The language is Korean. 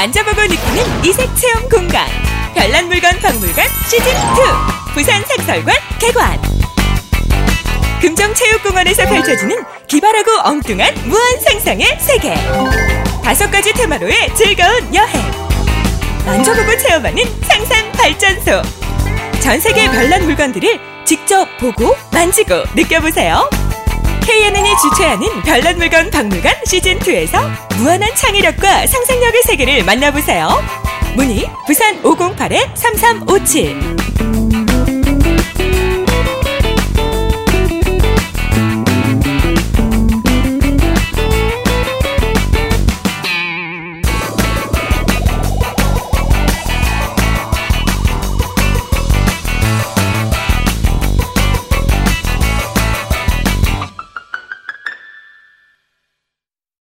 만져보고 느끼는 이색 체험 공간 별난 물건 박물관 시즌2 부산 상설관 개관. 금정체육공원에서 펼쳐지는 기발하고 엉뚱한 무한 상상의 세계. 5가지 테마로의 즐거운 여행. 만져보고 체험하는 상상 발전소. 전 세계 별난 물건들을 직접 보고 만지고 느껴보세요. KNN이 주최하는 별난 물건 박물관 시즌2에서 무한한 창의력과 상상력의 세계를 만나보세요. 문의 부산 508-3357